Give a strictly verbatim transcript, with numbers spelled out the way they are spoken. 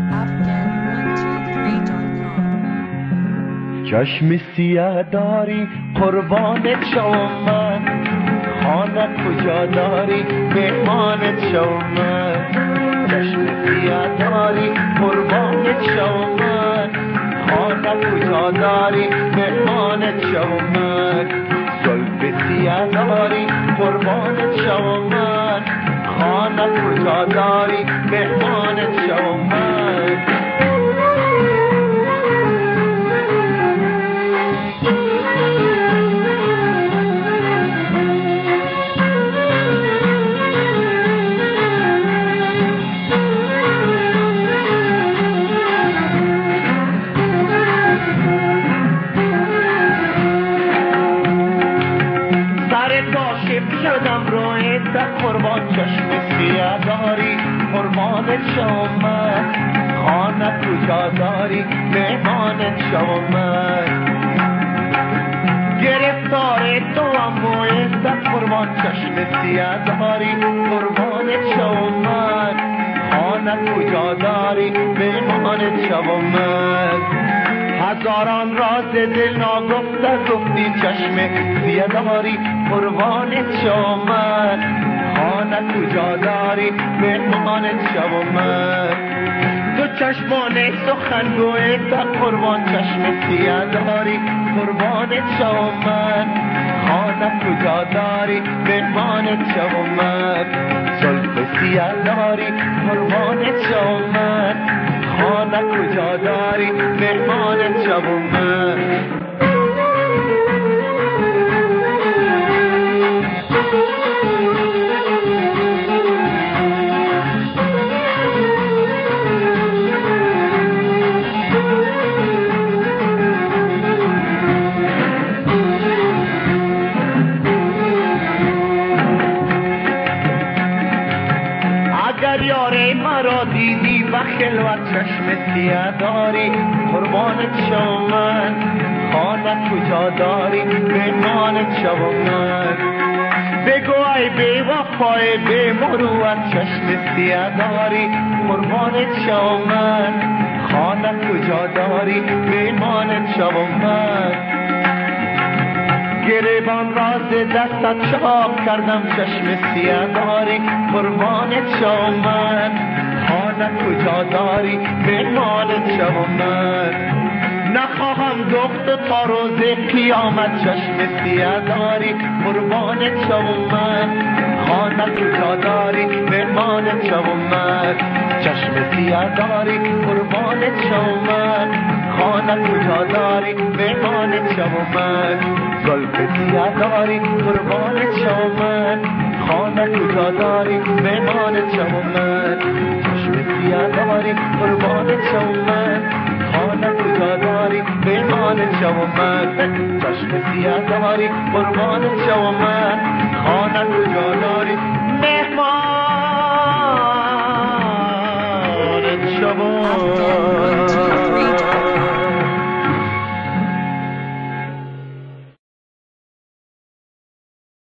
afghan one two three dot com. چشم سیاه داری قربانت شوم من، خانه کجا داری مهمانت شوم من. چشم سیاه داری قربانت شوم من، خانه کجا داری مهمانت شوم من. زلف سیاه داری قربانت شوم من، خانه کجا داری مهمانت شوم من. شدم رویت قربان چشم سیاه داری قربانت شوم من، خانه کجا داری مهمانت شوم من. گرفتار تو هم رویت قربان چشم سیاه داری قربانت شوم من، خانه کجا داری مهمانت شوم من. هزاران راز دل ناگفته گفتی چشم سیاه داری قربانت شوم من، خانه کجا داری مهمانت شوم من. تو چشمان سخنگویت قربان چشم سیاه داری قربانت شوم من، خانه کجا داری مهمانت شوم من. زلف سیاه داری قربانت شوم من، خانه کجا داری مهمانت شوم من. اگر یاره مرا دیدی و خلوت چشم سیاه داری قربانت شوم من، خانه کجا داری مهمانت شوم من. بگو ای بی وفای بی مروت چشم سیاه داری قربانت شوم من، خانه کجا داری مهمانت شوم من. گریبان راز دستت چاک کردم چشم سیاه داری قربانت شوم من، خانه کجا داری مهمانت شوم من. نخواهم دخت تا روز قیامت چشم سیاه داری قربانت شوم من، خانه کجا داری مهمانت شوم من. چشم سیاه داری قربانت شوم من، خانه کجا داری مهمانت شوم من. زلف سیاه داری قربانت شوم من، خانه کجا داری مهمانت شوم من. چشم سیاه داری قربانت شوم من، خانه کجا داری مهمانت شوم من. چشم سیاه داری قربانت شوم من، خانه کجا داری